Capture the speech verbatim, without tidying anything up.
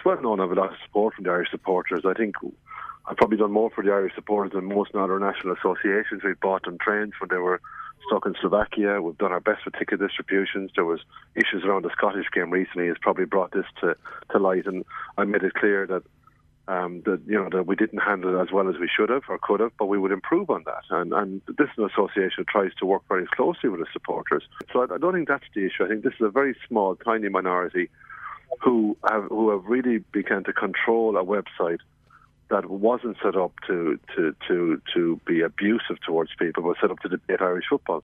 it's well known I have a lot of support from the Irish supporters. I think I've probably done more for the Irish supporters than most other national associations. We've bought them trains when they were stuck in Slovakia. We've done our best with ticket distributions. There was issues around the Scottish game recently has probably brought this to, to light, and I made it clear that um, that you know that we didn't handle it as well as we should have or could have, but we would improve on that. And, and this is an association that tries to work very closely with the supporters. So I, I don't think that's the issue. I think this is a very small, tiny minority who have who have really begun to control a website that wasn't set up to, to, to, to be abusive towards people, but set up to debate Irish football.